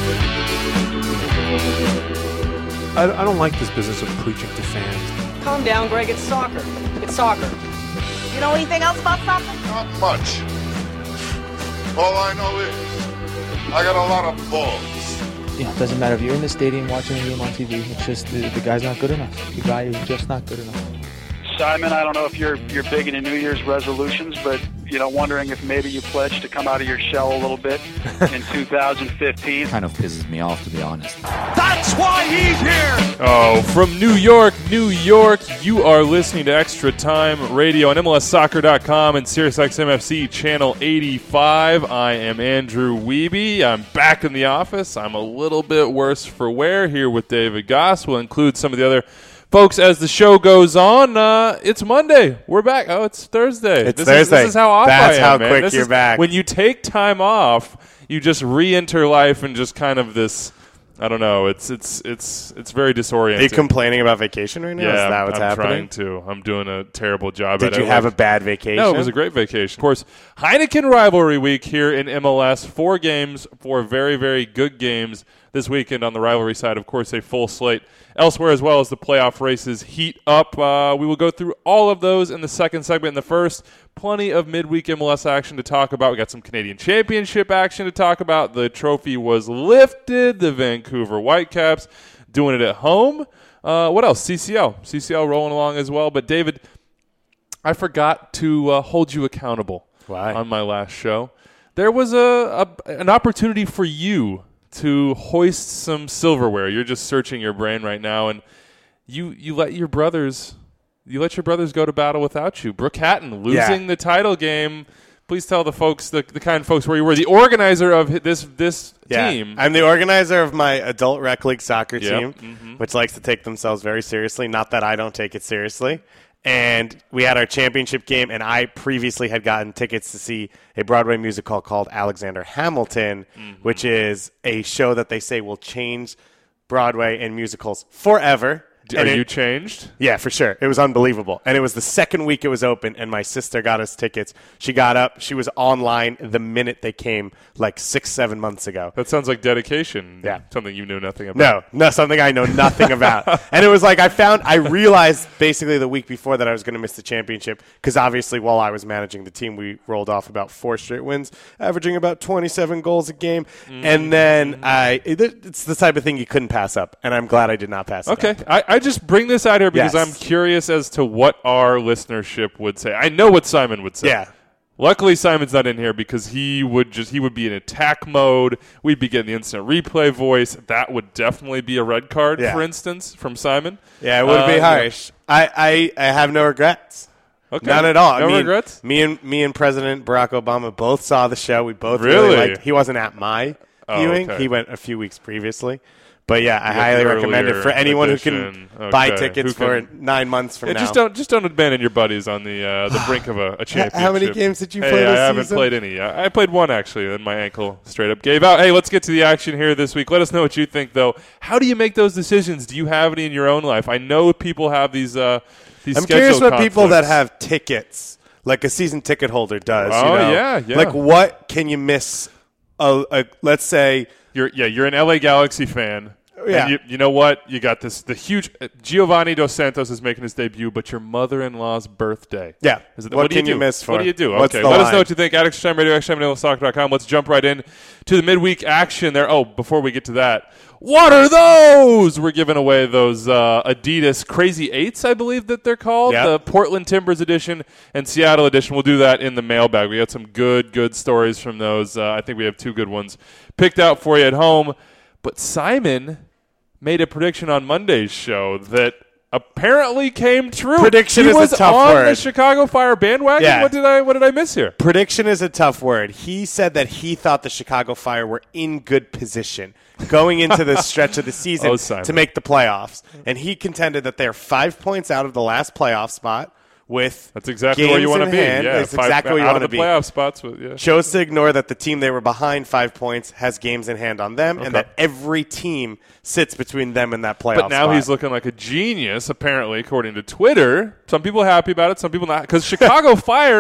I don't like this business of preaching to fans. Calm down, Greg. It's soccer. It's soccer. You know anything else about soccer? Not much. All I know is I got a lot of balls. It doesn't matter if you're in the stadium watching a game on TV. It's just the guy's not good enough. The guy is just not good enough. Simon, I don't know if you're big into New Year's resolutions, but wondering if maybe you pledge to come out of your shell a little bit in 2015. Kind of pisses me off, to be honest. That's why he's here. Oh, from New York, you are listening to Extra Time Radio on MLSsoccer.com and SiriusXM-FC Channel 85. I am Andrew Wiebe. I'm back in the office. I'm a little bit worse for wear here with David Goss. We'll include some of the other folks as the show goes on. It's Monday. We're back. Oh, it's Thursday. It's Thursday. This is how off That's I am, how man. quick you're back. When you take time off, you just re-enter life and just kind of this. I don't know. It's very disorienting. Are you complaining about vacation right now? Yeah, Is that what's happening? I'm trying to. I'm doing a terrible job at it. Did you have a bad vacation? No, it was a great vacation. Of course, Heineken Rivalry Week here in MLS. 4 games, 4 very, very good games this weekend on the rivalry side. Of course, a full slate elsewhere as well as the playoff races heat up. We will go through all of those in the second segment. In the first, plenty of midweek MLS action to talk about. We got some Canadian Championship action to talk about. The trophy was lifted. The Vancouver Whitecaps doing it at home. What else? CCL rolling along as well. But David, I forgot to hold you accountable. Why? On my last show. There was an opportunity for you to hoist some silverware. You're just searching your brain right now, and you let your brothers go to battle without you. Brooke Hatton losing the title game. Please tell the folks, the kind folks, where you were the organizer of this team. I'm the organizer of my adult rec league soccer team, which likes to take themselves very seriously. Not that I don't take it seriously. And we had our championship game, and I previously had gotten tickets to see a Broadway musical called Alexander Hamilton, which is a show that they say will change Broadway and musicals forever. Are you changed? Yeah, for sure. It was unbelievable. And it was the second week it was open, and my sister got us tickets. She got up. She was online the minute they came, like 6-7 months ago. That sounds like dedication. Yeah. Something you knew nothing about. No, something I know nothing about. And it was like I realized basically the week before that I was going to miss the championship because obviously while I was managing the team, we rolled off about 4 straight wins, averaging about 27 goals a game. And then it's the type of thing you couldn't pass up, and I'm glad I did not pass it up. I just bring this out here because I'm curious as to what our listenership would say. I know what Simon would say. Yeah. Luckily, Simon's not in here because he would be in attack mode. We'd be getting the instant replay voice. That would definitely be a red card, for instance, from Simon. Yeah, it would be harsh. I have no regrets. Okay. None at all. No regrets? Me and President Barack Obama both saw the show. We both really liked. He wasn't at my viewing. Okay. He went a few weeks previously. But yeah, I highly recommend it for anyone who can buy tickets for 9 months from now. Just don't abandon your buddies on the brink of a championship. How many games did you play this season? I haven't played any. I played one actually, and my ankle straight up gave out. Hey, let's get to the action here this week. Let us know what you think, though. How do you make those decisions? Do you have any in your own life? I know people have these. I'm curious what people that have tickets, like a season ticket holder, does. Oh, yeah. Like, what can you miss? Let's say you're an LA Galaxy fan. Yeah. And you know what? You got the huge Giovanni Dos Santos is making his debut, but your mother-in-law's birthday. Yeah. What can you miss for? What do you do? What's okay, the let line? us know what you think. At Extra Time Radio, extratime.com. Let's jump right in to the midweek action there. Oh, before we get to that, what are those? We're giving away those Adidas Crazy 8s, I believe that they're called. Yep. The Portland Timbers edition and Seattle edition. We'll do that in the mailbag. We got some good stories from those. I think we have 2 good ones picked out for you at home. But Simon made a prediction on Monday's show that apparently came true. Prediction is a tough He was on word. the Chicago Fire bandwagon? Yeah. What did I miss here? Prediction is a tough word. He said that he thought the Chicago Fire were in good position going into the stretch of the season to make the playoffs. And he contended that they're 5 points out of the last playoff spot. That's exactly where you want to be. Yeah, that's exactly where you want to be. Out of the playoff spots. Chose to ignore that the team they were behind 5 points has games in hand on them, and that every team sits between them and that playoff spot. But now he's looking like a genius, apparently, according to Twitter. Some people are happy about it, some people not. Because Chicago Fire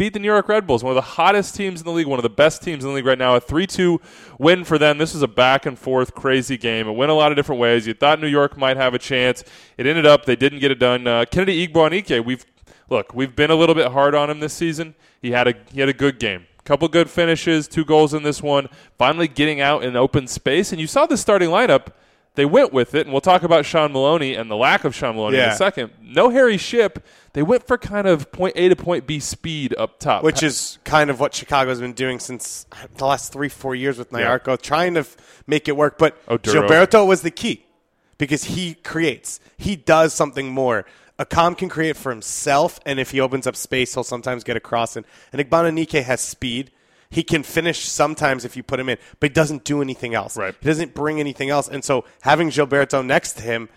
beat the New York Red Bulls, one of the hottest teams in the league, one of the best teams in the league right now. A 3-2 win for them. This was a back-and-forth crazy game. It went a lot of different ways. You thought New York might have a chance. It ended up they didn't get it done. Kennedy Igboanike, we've been a little bit hard on him this season. He had a good game. Couple good finishes, 2 goals in this one, finally getting out in open space. And you saw the starting lineup. They went with it, and we'll talk about Sean Maloney and the lack of Sean Maloney in a second. No Harry Shipp. They went for kind of point A to point B speed up top. Which is kind of what Chicago's been doing since the last 3-4 years with Nyarko, trying to make it work. But Gilberto was the key because he creates. He does something more. Akam can create for himself, and if he opens up space, he'll sometimes get across. And Igboanike has speed. He can finish sometimes if you put him in, but he doesn't do anything else. Right. He doesn't bring anything else. And so having Gilberto next to him,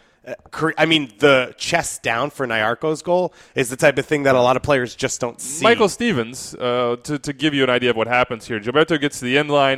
the chest down for Nyarko's goal is the type of thing that a lot of players just don't see. Michael Stevens, to give you an idea of what happens here, Gilberto gets to the end line.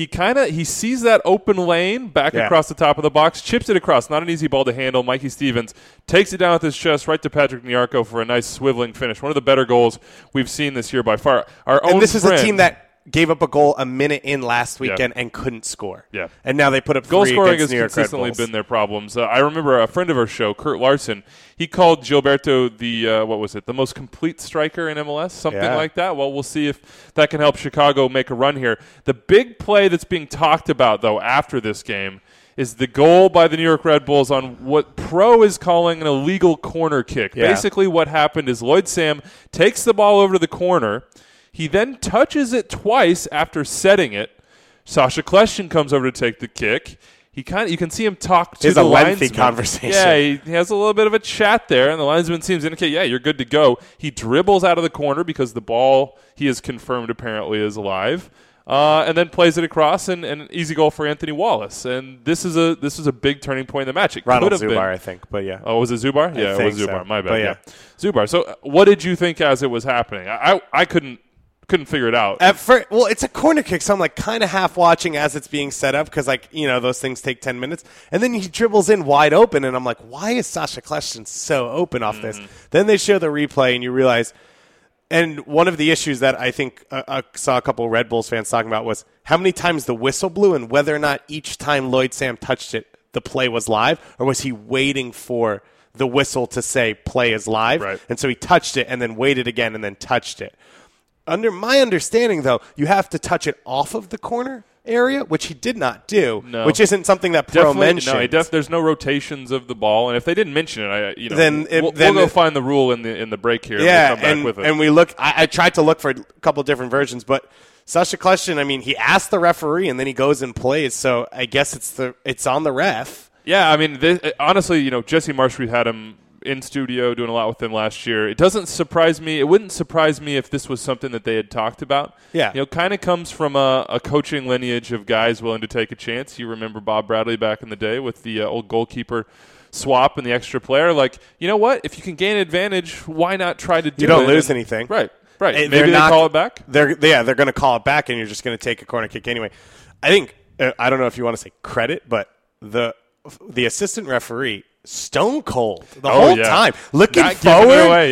He sees that open lane back across the top of the box, chips it across. Not an easy ball to handle. Mikey Stevens takes it down with his chest right to Patrick Nyarko for a nice swiveling finish. One of the better goals we've seen this year by far. This is a team that gave up a goal a minute in last weekend and couldn't score. Yeah. And now they put up goal three scoring against has New York consistently Red Bulls. been their problems. I remember a friend of our show, Kurt Larson, he called Gilberto the most complete striker in MLS, something like that. Well, we'll see if that can help Chicago make a run here. The big play that's being talked about, though, after this game is the goal by the New York Red Bulls on what Pro is calling an illegal corner kick. Yeah. Basically what happened is Lloyd Sam takes the ball over to the corner. He then touches it twice after setting it. Sasha Kljestan comes over to take the kick. You can see him talk to the linesman. It's a lengthy conversation. Yeah, he has a little bit of a chat there, and the linesman seems to indicate, you're good to go. He dribbles out of the corner because the ball, he has confirmed apparently, is alive, and then plays it across, and an easy goal for Anthony Wallace. And this is a big turning point in the match. It Ronald could have Zubar, been. I think, but yeah. Oh, was it Zubar? Yeah, it was Zubar. So. My bad. But yeah. Zubar. So what did you think as it was happening? I couldn't figure it out. It's a corner kick, so I'm like kind of half watching as it's being set up because, those things take 10 minutes. And then he dribbles in wide open, and I'm like, why is Sasha Kljestan so open off this? Then they show the replay, and you realize – and one of the issues that I think I saw a couple of Red Bulls fans talking about was how many times the whistle blew and whether or not each time Lloyd Sam touched it, the play was live, or was he waiting for the whistle to say play is live? Right. And so he touched it and then waited again and then touched it. Under my understanding, though, you have to touch it off of the corner area, which he did not do, which isn't something that Pro mentioned. No, there's no rotations of the ball, and if they didn't mention it, we'll go find the rule in the break here. Yeah, and we'll come back with it. And we look. I tried to look for a couple of different versions, but Sasha Kljestan, he asked the referee, and then he goes and plays. So I guess it's on the ref. Yeah, honestly, Jesse Marsh, we had him in studio doing a lot with him last year. It doesn't surprise me. It wouldn't surprise me if this was something that they had talked about. Yeah. Kind of comes from a coaching lineage of guys willing to take a chance. You remember Bob Bradley back in the day with the old goalkeeper swap and the extra player. Like, you know what? If you can gain advantage, why not try to do it? You don't lose anything. Right. Maybe they call it back? They're going to call it back, and you're just going to take a corner kick anyway. I think, I don't know if you want to say credit, but the assistant referee, stone cold the whole time, looking not forward. Giving it away,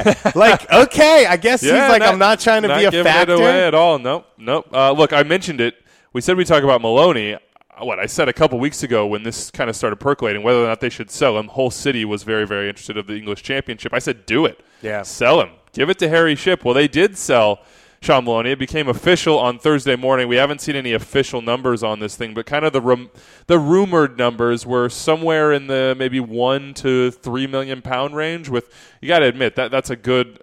okay, I guess he's like, I'm not trying to be a factor. Not giving it away at all. Nope. Look, I mentioned it. We said we'd talk about Maloney. I said a couple weeks ago when this kind of started percolating, whether or not they should sell him. Whole city was very, very interested of the English Championship. I said, do it. Yeah. Sell him. Give it to Harry Shipp. Well, they did sell Sean Maloney. It became official on Thursday morning. We haven't seen any official numbers on this thing, but kind of the rumored numbers were somewhere in the maybe £1 to £3 million range. With, you got to admit that's a good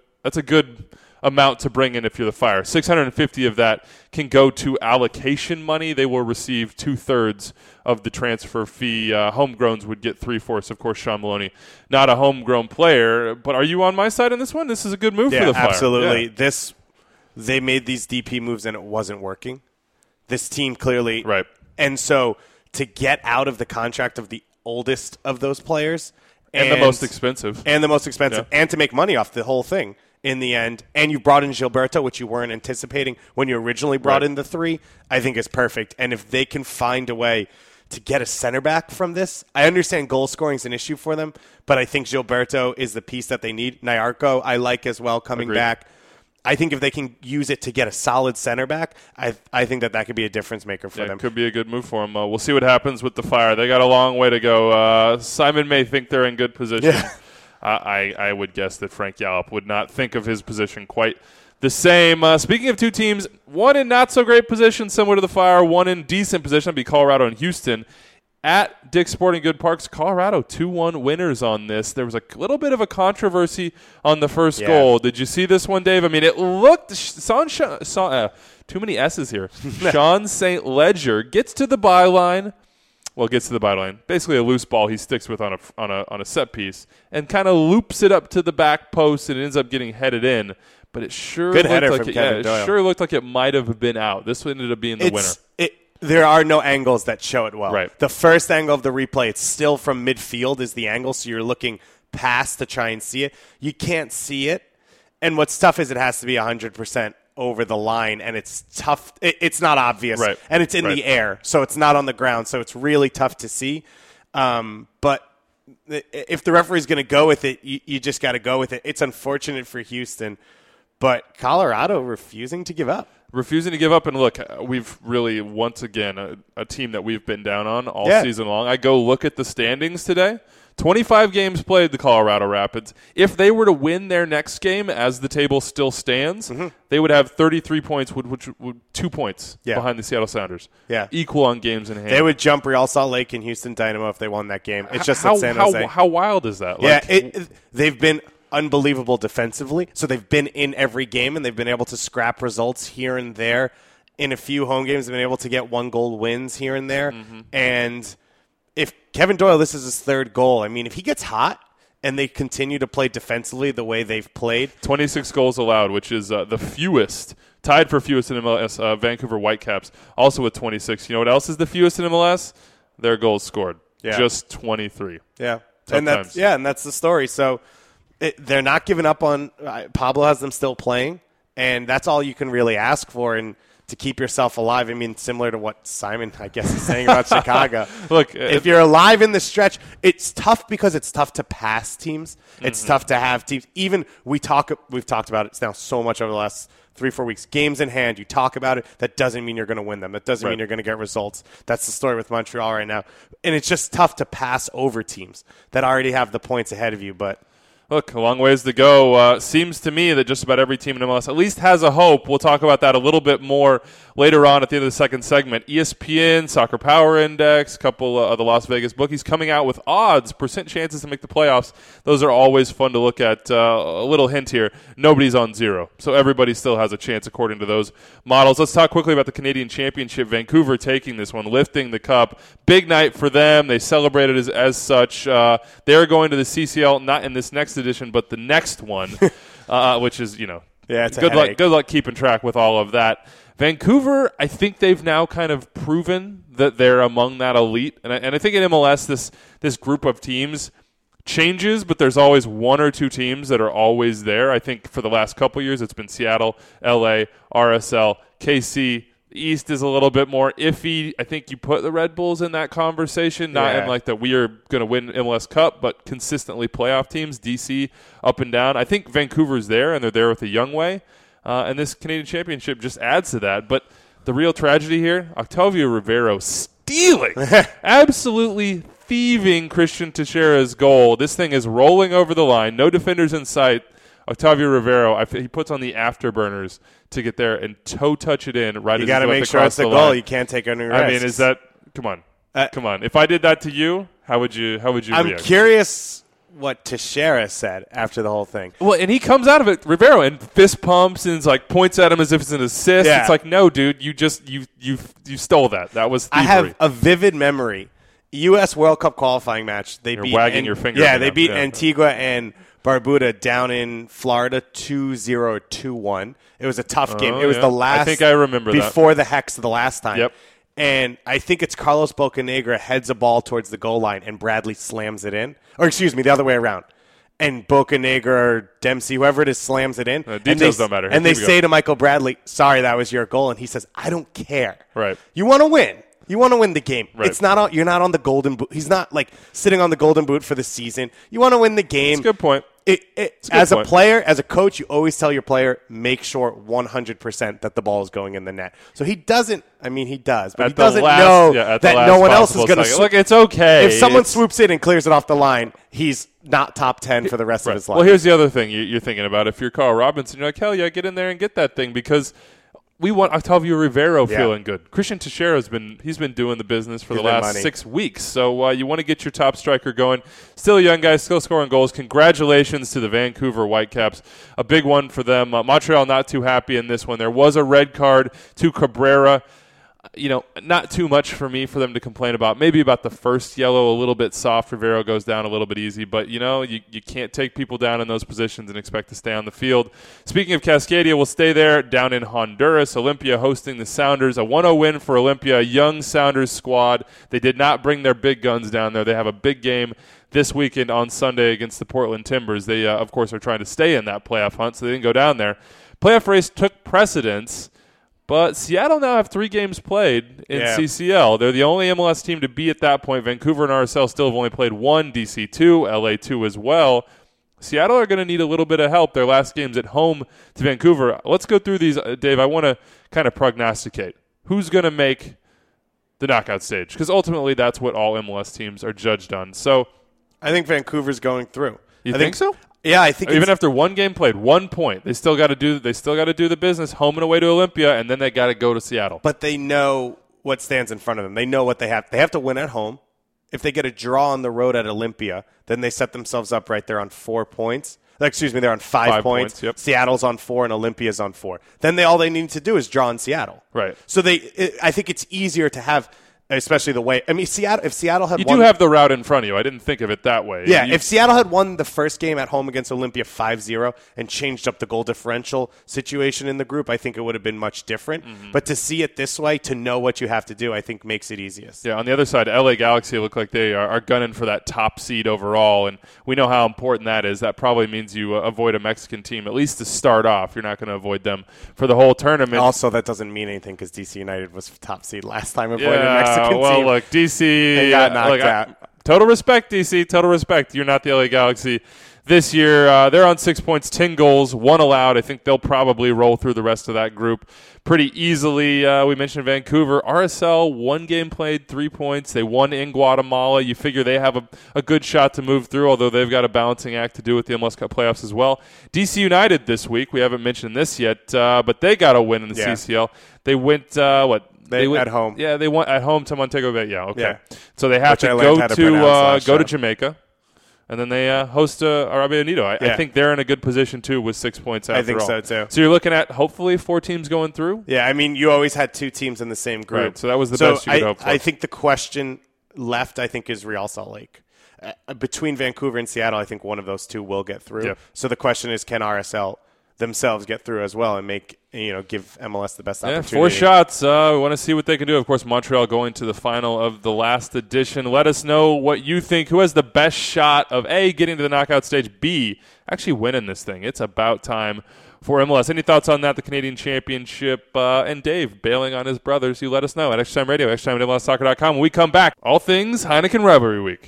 amount to bring in if you're the Fire. 650 of that can go to allocation money. They will receive 2/3 of the transfer fee. Homegrowns would get 3/4. Of course, Sean Maloney, not a homegrown player. But are you on my side on this one? This is a good move for the Fire. Absolutely. Yeah. They made these DP moves and it wasn't working. This team clearly. Right. And so to get out of the contract of the oldest of those players. And the most expensive. And to make money off the whole thing in the end. And you brought in Gilberto, which you weren't anticipating when you originally brought in the three, I think is perfect. And if they can find a way to get a center back from this, I understand goal scoring is an issue for them, but I think Gilberto is the piece that they need. Nyarko, I like as well coming back. I think if they can use it to get a solid center back, I think that could be a difference maker for them. It could be a good move for them. We'll see what happens with the Fire. They got a long way to go. Simon may think they're in good position. Yeah. I would guess that Frank Yallop would not think of his position quite the same. Speaking of two teams, one in not so great position, similar to the Fire, one in decent position, that'd be Colorado and Houston. At Dick's Sporting Good Parks, Colorado 2-1 winners on this. There was a little bit of a controversy on the first goal. Did you see this one, Dave? I mean, it looked too many S's here. Sean St. Ledger gets to the byline. Well, gets to the byline. Basically, a loose ball he sticks with on a set piece and kind of loops it up to the back post, and it ends up getting headed in. But it sure Good looked header like from Kevin Doyle. It sure looked like it might have been out. This ended up being the winner. There are no angles that show it well. Right. The first angle of the replay, it's still from midfield is the angle, so you're looking past to try and see it. You can't see it. And what's tough is it has to be 100% over the line, and it's tough. It's not obvious. Right. And it's in the air, so it's not on the ground, so it's really tough to see. But if the referee's going to go with it, you just got to go with it. It's unfortunate for Houston, but Colorado refusing to give up. And look, we've really, once again, a team that we've been down on all season long. I go look at the standings today. 25 games played, the Colorado Rapids. If they were to win their next game as the table still stands, they would have 33 points, which would 2 points behind the Seattle Sounders. Yeah. Equal on games in hand. They would jump Real Salt Lake and Houston Dynamo if they won that game. It's just that San Jose. How wild is that? They've been unbelievable defensively. So they've been in every game, and they've been able to scrap results here and there. In a few home games, they've been able to get 1-goal wins here and there. And if Kevin Doyle, this is his third goal, I mean, if he gets hot and they continue to play defensively the way they've played. 26 goals allowed, which is the fewest, tied for fewest in MLS, Vancouver Whitecaps, also with 26. You know what else is the fewest in MLS? Their goals scored. Yeah. Just 23. Yeah. Sometimes. And that's the story. So they're not giving up on Pablo has them still playing, and that's all you can really ask for and to keep yourself alive. I mean, similar to what Simon, I guess, is saying about Chicago. Look, if you're alive in the stretch, it's tough because it's tough to pass teams. It's tough to have teams. Even we've talked about it now so much over the last 3-4 weeks. Games in hand, you talk about it. That doesn't mean you're going to win them. That doesn't mean you're going to get results. That's the story with Montreal right now. And it's just tough to pass over teams that already have the points ahead of you. But look, a long ways to go. Seems to me that just about every team in MLS at least has a hope. We'll talk about that a little bit more later on at the end of the second segment. ESPN, Soccer Power Index, a couple of the Las Vegas bookies coming out with odds, percent chances to make the playoffs. Those are always fun to look at. A little hint here, nobody's on zero. So everybody still has a chance according to those models. Let's talk quickly about the Canadian Championship. Vancouver taking this one, lifting the cup. Big night for them. They celebrated as such. They're going to the CCL, not in this next edition, but the next one, which is, it's good luck keeping track with all of that. Vancouver, I think they've now kind of proven that they're among that elite. And I think in MLS, this group of teams changes, but there's always one or two teams that are always there. I think for the last couple years, it's been Seattle, LA, RSL, KC. The East is a little bit more iffy. I think you put the Red Bulls in that conversation, not in like that we are going to win MLS Cup, but consistently playoff teams, DC, up and down. I think Vancouver's there, and they're there with a young way. And this Canadian Championship just adds to that. But the real tragedy here, Octavio Rivero stealing, absolutely thieving Christian Teixeira's goal. This thing is rolling over the line, no defenders in sight. Octavio Rivero, he puts on the afterburners to get there and toe touch it in right as you got to make sure it's a goal. Line. You can't take any risks. I mean, is that – come on. If I did that to you, how would you react? I'm curious what Teixeira said after the whole thing. Well, and he comes out of it, Rivero, and fist pumps and points at him as if it's an assist. Yeah. It's like, no, dude, you stole that. That was thievery. I have a vivid memory. U.S. World Cup qualifying match. You're wagging your finger. Yeah, they beat Antigua and Barbuda down in Florida 2-0, 2-1. It was a tough game. It was the last. I think I remember before the Hex the last time. Yep. And I think it's Carlos Bocanegra heads a ball towards the goal line and Bradley slams it in. Or excuse me, the other way around. And Bocanegra or Dempsey, whoever it is, slams it in. Details don't matter. And they say to Michael Bradley, sorry, that was your goal. And he says, I don't care. Right. You want to win. You want to win the game. Right. It's not. You're not on the golden boot. He's not sitting on the golden boot for the season. You want to win the game. That's a good point. as a player, as a coach, you always tell your player, make sure 100% that the ball is going in the net. So he doesn't. I mean, he does, but he doesn't know that no one else is going to. Look, it's okay. If someone swoops in and clears it off the line, he's not top 10 for the rest of his life. Well, here's the other thing you're thinking about. If you're Carl Robinson, you're like, hell yeah, get in there and get that thing because we want Octavio Rivero feeling good. Christian Teixeira's been doing the business for the last 6 weeks. So you want to get your top striker going. Still a young guy, still scoring goals. Congratulations to the Vancouver Whitecaps. A big one for them. Montreal not too happy in this one. There was a red card to Cabrera. Not too much for them to complain about. Maybe about the first yellow, a little bit soft. Rivero goes down a little bit easy. But, you can't take people down in those positions and expect to stay on the field. Speaking of Cascadia, we'll stay there down in Honduras. Olympia hosting the Sounders. A 1-0 win for Olympia, a young Sounders squad. They did not bring their big guns down there. They have a big game this weekend on Sunday against the Portland Timbers. They, of course, are trying to stay in that playoff hunt, so they didn't go down there. Playoff race took precedence. But Seattle now have 3 games played in CCL. They're the only MLS team to be at that point. Vancouver and RSL still have only played 1, DC 2, LA 2 as well. Seattle are going to need a little bit of help. Their last game's at home to Vancouver. Let's go through these, Dave. I want to kind of prognosticate. Who's going to make the knockout stage? Because ultimately that's what all MLS teams are judged on. So I think Vancouver's going through. You think so? Yeah, I think even after 1 game played, 1 point, they still got to do the business home and away to Olympia, and then they got to go to Seattle. But they know what stands in front of them. They know what they have. They have to win at home. If they get a draw on the road at Olympia, then they set themselves up right there on 4 points. They're on 5 points. Yep. Seattle's on 4 and Olympia's on 4. Then all they need to do is draw in Seattle. Right. So I think it's easier to have. Especially the way, Seattle. If Seattle had, you do have the route in front of you. I didn't think of it that way. Yeah, if Seattle had won the first game at home against Olympia 5-0 and changed up the goal differential situation in the group, I think it would have been much different. Mm-hmm. But to see it this way, to know what you have to do, I think makes it easiest. Yeah. On the other side, LA Galaxy look like they are gunning for that top seed overall, and we know how important that is. That probably means you avoid a Mexican team at least to start off. You're not going to avoid them for the whole tournament. Also, that doesn't mean anything because DC United was top seed last time avoiding a Mexican team. Well, look. DC got knocked out. Total respect, DC. Total respect. You're not the LA Galaxy this year. They're on 6 points, 10 goals, 1 allowed. I think they'll probably roll through the rest of that group pretty easily. We mentioned Vancouver. RSL, 1 game played, 3 points. They won in Guatemala. You figure they have a good shot to move through, although they've got a balancing act to do with the MLS Cup playoffs as well. DC United this week. We haven't mentioned this yet, but they got a win in the CCL. They went, They went at home. Yeah, they went at home to Montego Bay. Yeah, okay. Yeah. So they have to go to Jamaica, and then they host Arabia Unido. I think they're in a good position, too, with 6 points after all. I think so, too. So you're looking at, hopefully, 4 teams going through? Yeah, you always had 2 teams in the same group. Right, so that was the best you could hope for. I think the question left, is Real Salt Lake. Between Vancouver and Seattle, I think one of those 2 will get through. Yep. So the question is, can RSL themselves get through as well and give MLS the best opportunity? 4 shots. We want to see what they can do. Of course, Montreal going to the final of the last edition. Let us know what you think. Who has the best shot of A, getting to the knockout stage, B, actually winning this thing? It's about time for MLS. Any thoughts on that, the Canadian Championship, and Dave bailing on his brothers? You let us know at Extra Time Radio, extratime@MLSsoccer.com. When we come back, all things Heineken Rivalry Week.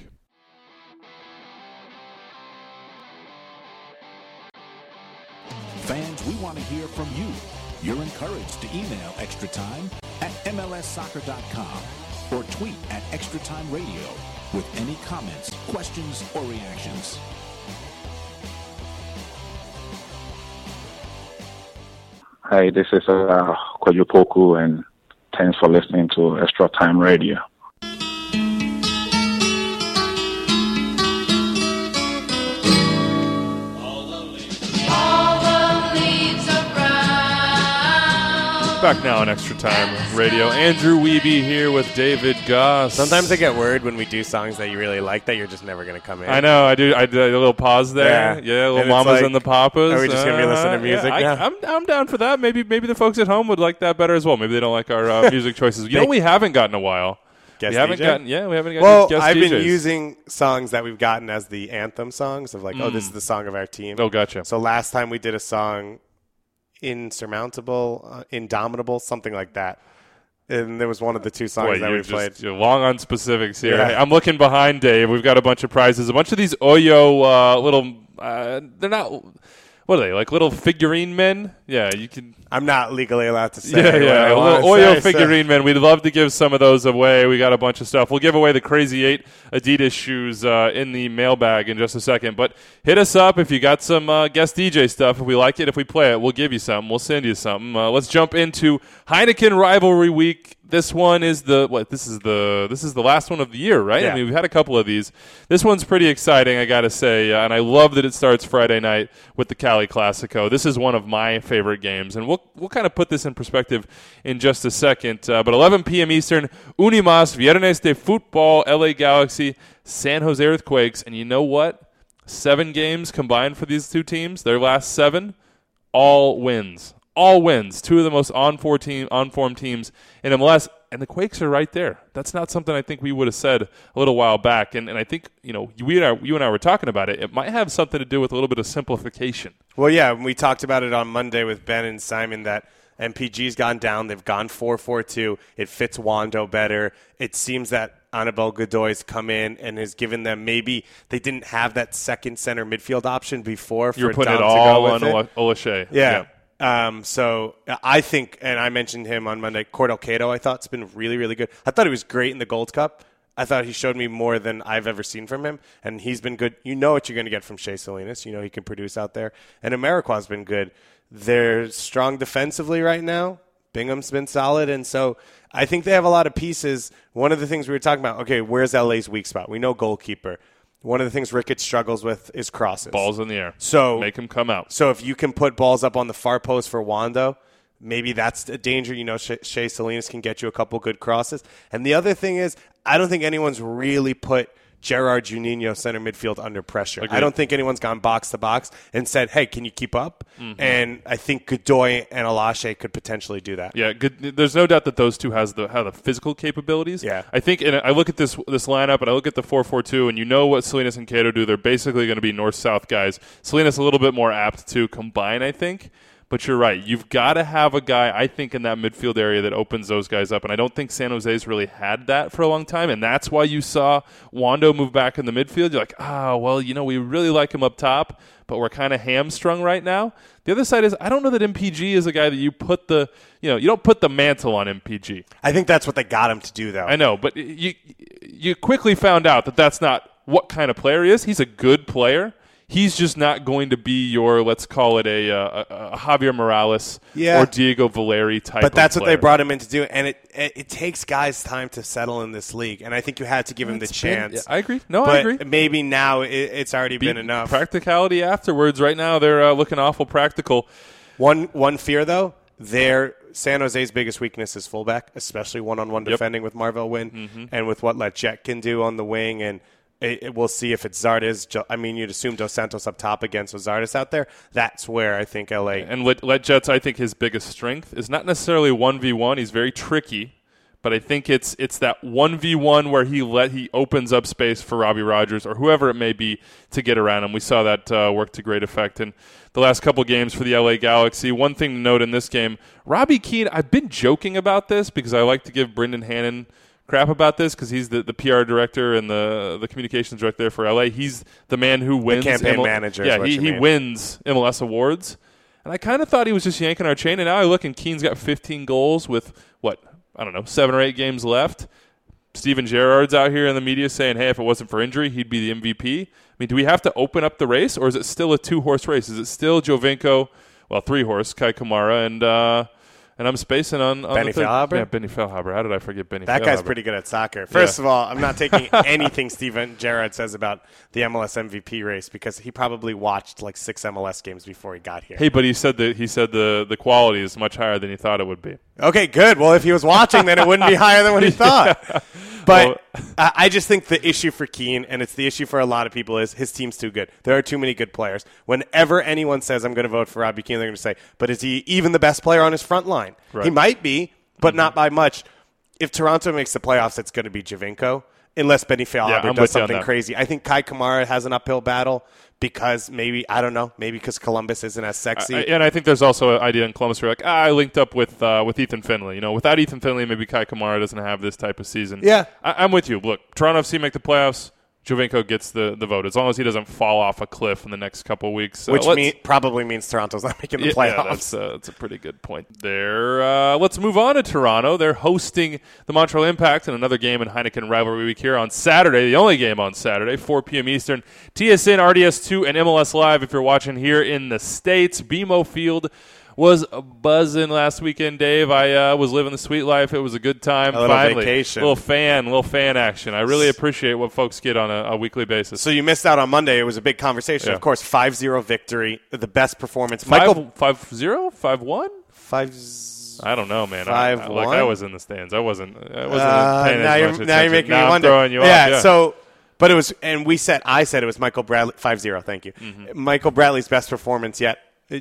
Fans, we want to hear from you. You're encouraged to email Extra Time at MLSsoccer.com or tweet at Extra Time Radio with any comments, questions, or reactions. Hi, this is Kojupoku, and thanks for listening to Extra Time Radio. Back now on Extra Time Radio. Andrew Wiebe here with David Goss. Sometimes I get worried when we do songs that you really like that you're just never going to come in. I know. I did a little pause there. Yeah, little Mamas and the Papas. Are we just going to be listening to music now? I'm down for that. Maybe the folks at home would like that better as well. Maybe they don't like our music choices. We haven't gotten a while. We haven't gotten guest I've DJs. been using songs that we've gotten as the anthem songs of this is the song of our team. Oh, gotcha. So last time we did a song, Insurmountable, Indomitable, something like that. And there was one of the 2 songs that we played. You're long on specifics here. Yeah. I'm looking behind Dave. We've got a bunch of prizes. A bunch of these Oyo little they're not. What are they, like little figurine men? Yeah, you can. I'm not legally allowed to say. Yeah, little oil figurine men. We'd love to give some of those away. We got a bunch of stuff. We'll give away the Crazy 8 Adidas shoes in the mailbag in just a second. But hit us up if you got some guest DJ stuff. If we like it, if we play it, we'll give you something. We'll send you something. Let's jump into Heineken Rivalry Week. This one is this is the last one of the year, right? Yeah. I mean, we've had a couple of these. This one's pretty exciting, I got to say, and I love that it starts Friday night with the Cali Classico. This is one of my favorite games, and we'll kind of put this in perspective in just a second. But 11 p.m. Eastern, Unimas, Viernes de Futbol, LA Galaxy, San Jose Earthquakes, and you know what? 7 games combined for these two teams. Their last 7, all wins. All wins. 2 of the most on-form teams in MLS, and the Quakes are right there. That's not something I think we would have said a little while back, and I think you and I were talking about it. It might have something to do with a little bit of simplification. Well, yeah, we talked about it on Monday with Ben and Simon that MPG's gone down. They've gone 4-4-2. It fits Wando better. It seems that Anibal Godoy's come in and has given them maybe they didn't have that second center midfield option before. You're putting Dom it all to on go with Olashey. Yeah. So I think, and I mentioned him on Monday, Cordell Cato, I thought, has been really, really good. I thought he was great in the Gold Cup. I thought he showed me more than I've ever seen from him, and he's been good. You know what you're going to get from Shea Salinas. You know he can produce out there. And Ameriqua's been good. They're strong defensively right now. Bingham's been solid, and so I think they have a lot of pieces. One of the things we were talking about, okay, where's LA's weak spot? We know goalkeeper. One of the things Ricketts struggles with is crosses. Balls in the air. So make him come out. So if you can put balls up on the far post for Wando, maybe that's a danger. You know, Shea Salinas can get you a couple good crosses. And the other thing is, I don't think anyone's really put Gerard Juninho center midfield under pressure. Agreed. I don't think anyone's gone box to box and said, hey, can you keep up? Mm-hmm. And I think Godoy and Olache could potentially do that. Yeah, there's no doubt that those two have the physical capabilities. Yeah. I think, and I look at this lineup, and I look at the 4-4-2, and you know what Salinas and Cato do. They're basically going to be north-south guys. Salinas a little bit more apt to combine, I think. But you're right. You've got to have a guy, I think, in that midfield area that opens those guys up. And I don't think San Jose's really had that for a long time. And that's why you saw Wando move back in the midfield. You're like, we really like him up top, but we're kind of hamstrung right now. The other side is I don't know that MPG is a guy that you put you don't put the mantle on MPG. I think that's what they got him to do, though. I know, but you quickly found out that that's not what kind of player he is. He's a good player. He's just not going to be your, let's call it a Javier Morales or Diego Valeri type. But that's of what player. they brought him in to do, and it takes guys time to settle in this league, and I think you had to give him the chance. I agree. No, but I agree. Maybe now it's already been enough. Practicality afterwards. Right now they're looking awful practical. One fear though, San Jose's biggest weakness is fullback, especially one-on-one defending with Marvell Wynn and with what Letchette can do on the wing, and we'll see if it's Zardes. I mean, you'd assume Dos Santos up top against with Zardes out there. That's where I think LA. And Letchette's, I think his biggest strength is not necessarily 1v1. He's very tricky, but I think it's that 1v1 where he opens up space for Robbie Rogers or whoever it may be to get around him. We saw that work to great effect in the last couple games for the LA Galaxy. One thing to note in this game, Robbie Keane, I've been joking about this because I like to give Brendan Hannon crap about this because he's the PR director and the communications director there for LA. He's the man who wins. The campaign manager. Yeah, he wins MLS awards. And I kind of thought he was just yanking our chain. And now I look and Keane's got 15 goals with, 7 or 8 games left. Steven Gerrard's out here in the media saying, hey, if it wasn't for injury, he'd be the MVP. I mean, do we have to open up the race or is it still a 2-horse race? Is it still Jovinko, 3-horse, Kai Kamara, and I'm spacing on Benny Feilhaber? Yeah, Benny Feilhaber. How did I forget Benny Feilhaber? That guy's pretty good at soccer. First of all, I'm not taking anything Steven Gerrard says about the MLS MVP race because he probably watched like 6 MLS games before he got here. Hey, but he said the quality is much higher than he thought it would be. Okay, good. Well, if he was watching, then it wouldn't be higher than what he thought. Yeah. But I just think the issue for Keane, and it's the issue for a lot of people, is his team's too good. There are too many good players. Whenever anyone says, I'm going to vote for Robbie Keane, they're going to say, but is he even the best player on his front line? Right. He might be, but not by much. If Toronto makes the playoffs, it's going to be Jovinko, unless Benny Feilhaber does something crazy. I think Kai Kamara has an uphill battle because maybe because Columbus isn't as sexy. And I think there's also an idea in Columbus where I linked up with Ethan Finley. Without Ethan Finley, maybe Kai Kamara doesn't have this type of season. Yeah. I'm with you. Look, Toronto FC make the playoffs. Giovinco gets the vote, as long as he doesn't fall off a cliff in the next couple weeks. Which probably means Toronto's not making the playoffs. Yeah, that's a pretty good point there. Let's move on to Toronto. They're hosting the Montreal Impact in another game in Heineken Rivalry Week here on Saturday, the only game on Saturday, 4 p.m. Eastern. TSN, RDS2, and MLS Live if you're watching here in the States. BMO Field was buzzing last weekend, Dave. I was living the sweet life. It was a good time. A little finally. vacation. Little fan action. I really appreciate what folks get on a weekly basis. So you missed out on Monday. It was a big conversation. Yeah. Of course, 5-0 victory, the best performance. 5-0? 5-1? I don't know, man. 5-1? I was in the stands. I wasn't paying as much attention. Now you're making me wonder. Throwing you off. Yeah, so... But it was, and I said it was Michael Bradley, 5-0, thank you. Mm-hmm. Michael Bradley's best performance yet.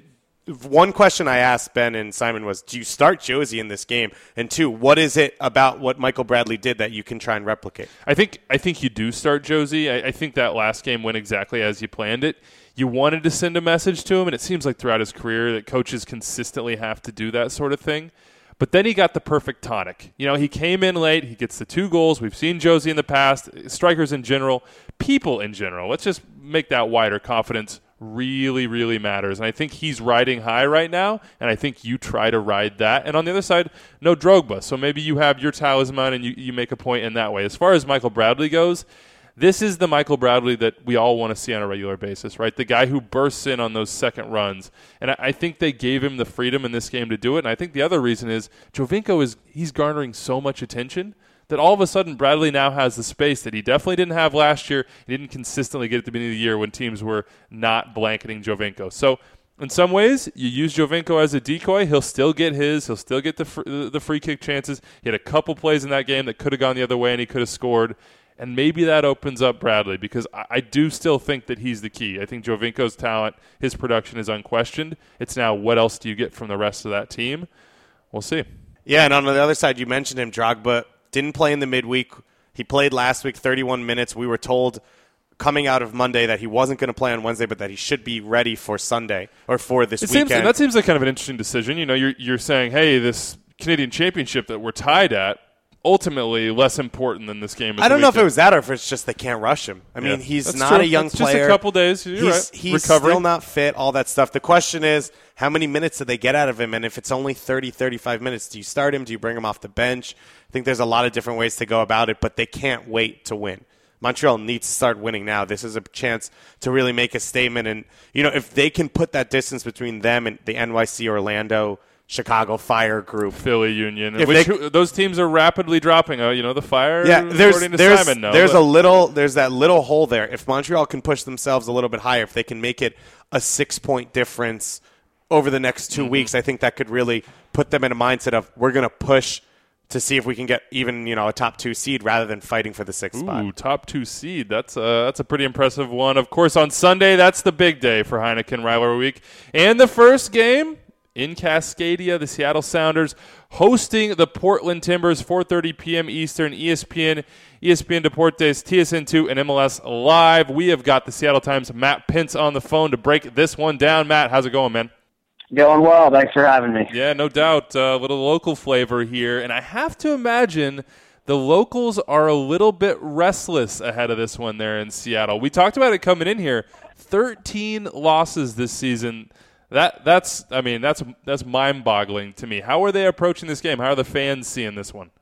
One question I asked Ben and Simon was, do you start Josie in this game? And two, what is it about what Michael Bradley did that you can try and replicate? I think you do start Josie. I think that last game went exactly as you planned it. You wanted to send a message to him, and it seems like throughout his career that coaches consistently have to do that sort of thing. But then he got the perfect tonic. You know, he came in late. He gets the 2 goals. We've seen Josie in the past. Strikers in general. People in general. Let's just make that wider. Confidence really, really matters. And I think he's riding high right now, and I think you try to ride that. And on the other side, no Drogba. So maybe you have your talisman and you make a point in that way. As far as Michael Bradley goes, this is the Michael Bradley that we all want to see on a regular basis, right? The guy who bursts in on those second runs. And I think they gave him the freedom in this game to do it. And I think the other reason is Giovinco he's garnering so much attention that all of a sudden Bradley now has the space that he definitely didn't have last year. He didn't consistently get at the beginning of the year when teams were not blanketing Giovinco. So in some ways, you use Giovinco as a decoy. He'll still get his. He'll still get the free kick chances. He had a couple plays in that game that could have gone the other way and he could have scored. And maybe that opens up Bradley because I do still think that he's the key. I think Giovinco's talent, his production is unquestioned. It's now what else do you get from the rest of that team? We'll see. Yeah, and on the other side, you mentioned him, Drogba. Didn't play in the midweek. He played last week, 31 minutes. We were told coming out of Monday that he wasn't going to play on Wednesday, but that he should be ready for Sunday or for this weekend. That seems like kind of an interesting decision. You know, you're saying, hey, this Canadian Championship that we're tied at, ultimately less important than this game. I don't know if it was that or if it's just they can't rush him. I mean, he's not a young player. Just a couple days. You're right. He's still not fit, all that stuff. The question is, how many minutes do they get out of him? And if it's only 30, 35 minutes, do you start him? Do you bring him off the bench? I think there's a lot of different ways to go about it, but they can't wait to win. Montreal needs to start winning now. This is a chance to really make a statement. And, you know, if they can put that distance between them and the NYC Orlando Chicago Fire group, Philly Union, those teams are rapidly dropping. You know, the Fire. Yeah, there's that little hole there. If Montreal can push themselves a little bit higher, if they can make it a 6-point difference over the next 2 weeks, I think that could really put them in a mindset of we're going to push to see if we can get even, a top 2 seed rather than fighting for the 6th spot. Ooh, top 2 seed. That's a pretty impressive one. Of course, on Sunday, that's the big day for Heineken Rivalry Week, and the first game. In Cascadia, the Seattle Sounders hosting the Portland Timbers, 4:30 p.m. Eastern, ESPN Deportes, TSN2, and MLS Live. We have got the Seattle Times' Matt Pence on the phone to break this one down. Matt, how's it going, man? Going well. Thanks for having me. Yeah, no doubt. A little local flavor here. And I have to imagine the locals are a little bit restless ahead of this one there in Seattle. We talked about it coming in here. 13 losses this season. That's mind-boggling to me. How are they approaching this game? How are the fans seeing this one?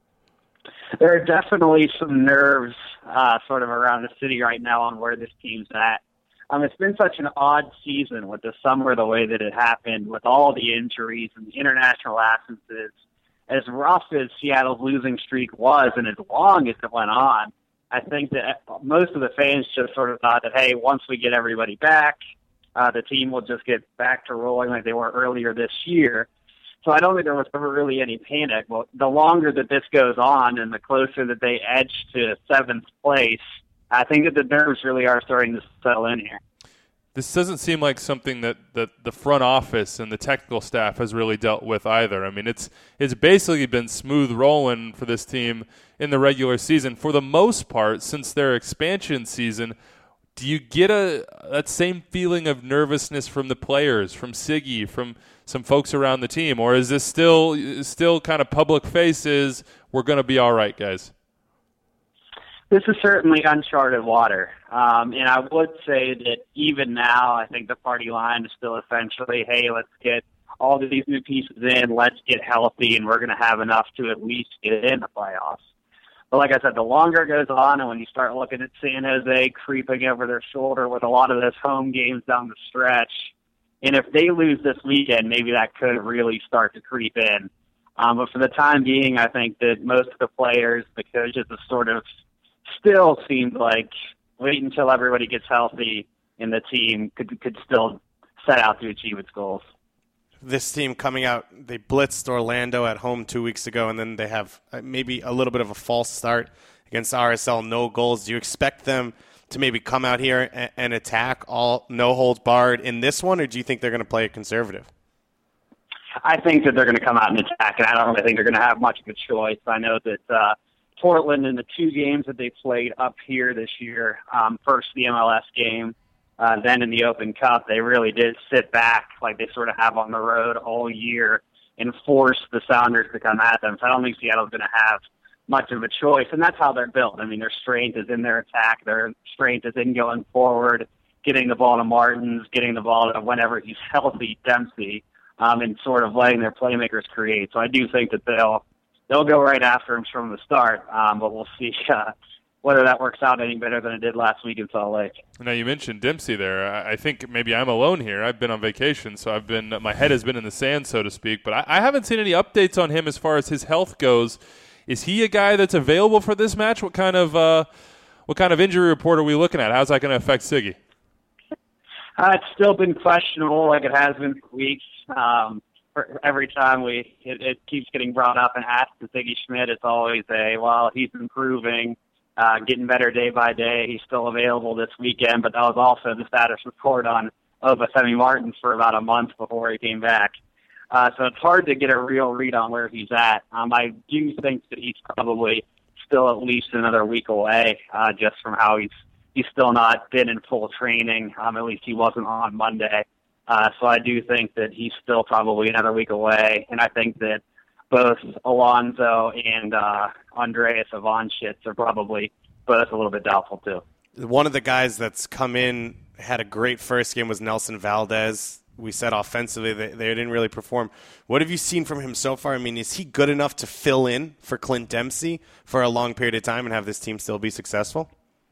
There are definitely some nerves sort of around the city right now on where this team's at. It's been such an odd season with the summer the way that it happened, with all the injuries and the international absences. As rough as Seattle's losing streak was and as long as it went on, I think that most of the fans just sort of thought that, hey, once we get everybody back, the team will just get back to rolling like they were earlier this year. So I don't think there was ever really any panic. Well, the longer that this goes on and the closer that they edge to 7th place, I think that the nerves really are starting to settle in here. This doesn't seem like something that the front office and the technical staff has really dealt with either. I mean, it's basically been smooth rolling for this team in the regular season for the most part since their expansion season. Do you get that same feeling of nervousness from the players, from Siggy, from some folks around the team, or is this still kind of public faces? We're going to be all right, guys. This is certainly uncharted water. And I would say that even now, I think the party line is still essentially, hey, let's get all of these new pieces in, let's get healthy, and we're going to have enough to at least get in the playoffs. But like I said, the longer it goes on, and when you start looking at San Jose creeping over their shoulder with a lot of those home games down the stretch, and if they lose this weekend, maybe that could really start to creep in. But for the time being, I think that most of the players, the coaches, have sort of still seemed like wait until everybody gets healthy and the team could still set out to achieve its goals. This team coming out, they blitzed Orlando at home 2 weeks ago, and then they have maybe a little bit of a false start against RSL, no goals. Do you expect them to maybe come out here and attack all no holds barred in this one, or do you think they're going to play it conservative? I think that they're going to come out and attack, and I don't really think they're going to have much of a choice. I know that Portland, in the 2 games that they played up here this year, first the MLS game, then in the Open Cup, they really did sit back like they sort of have on the road all year and force the Sounders to come at them. So I don't think Seattle's going to have much of a choice, and that's how they're built. I mean, their strength is in their attack. Their strength is in going forward, getting the ball to Martins, getting the ball to whenever he's healthy, Dempsey, and sort of letting their playmakers create. So I do think that they'll go right after him from the start, but we'll see whether that works out any better than it did last week in Salt Lake. Now, you mentioned Dempsey there. I think maybe I'm alone here. I've been on vacation, so my head has been in the sand, so to speak, but I haven't seen any updates on him as far as his health goes. Is he a guy that's available for this match? What kind of injury report are we looking at? How's that going to affect Siggy? It's still been questionable, like it has been for weeks. Every time it keeps getting brought up and asked to Siggy Schmidt, it's always he's improving, getting better day by day. He's still available this weekend, but that was also the status report on Obafemi Martins for about a month before he came back. So it's hard to get a real read on where he's at. I do think that he's probably still at least another week away, just from how he's still not been in full training. At least he wasn't on Monday. So I do think that he's still probably another week away. And I think that both Alonso and Andreas Ivanschitz are probably both a little bit doubtful too. One of the guys that's come in, had a great first game, was Nelson Valdez. We said offensively they didn't really perform. What have you seen from him so far? I mean, is he good enough to fill in for Clint Dempsey for a long period of time and have this team still be successful?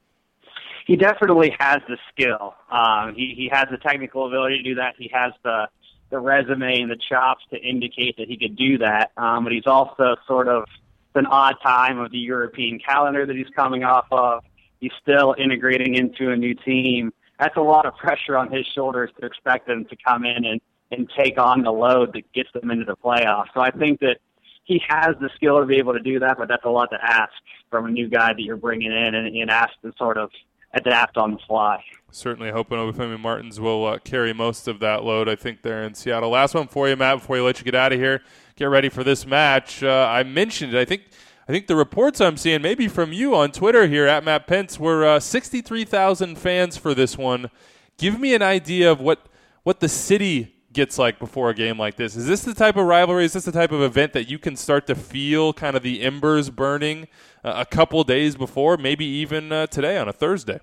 He definitely has the skill. He has the technical ability to do that. He has the resume and the chops to indicate that he could do that. But he's also sort of an odd time of the European calendar that he's coming off of. He's still integrating into a new team. That's a lot of pressure on his shoulders to expect him to come in and take on the load that gets them into the playoffs. So I think that he has the skill to be able to do that, but that's a lot to ask from a new guy that you're bringing in and ask to sort of adapt on the fly. Certainly hoping Obafemi Martins will carry most of that load, I think, there in Seattle. Last one for you, Matt, before we let you get out of here. Get ready for this match. I mentioned it. I think the reports I'm seeing, maybe from you on Twitter here at Matt Pence, were 63,000 fans for this one. Give me an idea of what the city gets like before a game like this. Is this the type of rivalry? Is this the type of event that you can start to feel kind of the embers burning a couple days before, maybe even today on a Thursday?